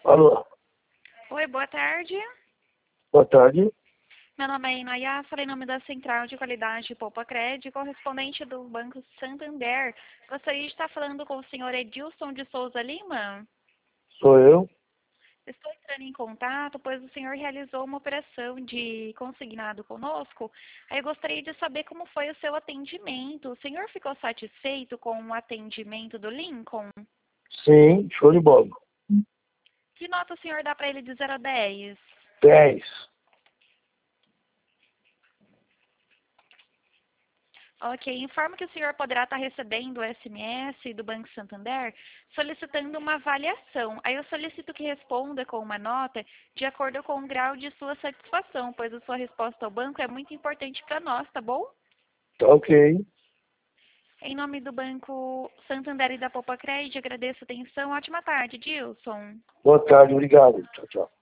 Alô, Oi, boa tarde. boa tarde. Meu nome é Inaya, falei em nome da Central de Qualidade Poupa Crédito, correspondente do Banco Santander. Gostaria de estar falando com o senhor Edilson de Souza Lima. Sou eu. Estou entrando em contato, pois o senhor realizou uma operação de consignado conosco. Aí eu gostaria de saber como foi o seu atendimento. O senhor ficou satisfeito com o atendimento do Lincoln? Sim, show de bola. Que nota o senhor dá para ele de 0 a 10? 10. Ok, informo que o senhor poderá estar recebendo o SMS do Banco Santander solicitando uma avaliação. Aí eu solicito que responda com uma nota de acordo com o grau de sua satisfação, pois a sua resposta ao banco é muito importante para nós, tá bom? Tá ok. Em nome do Banco Santander e da Poupa Crédito, agradeço a atenção. Ótima tarde, Dilson. Boa tarde, obrigado. Tchau, tchau.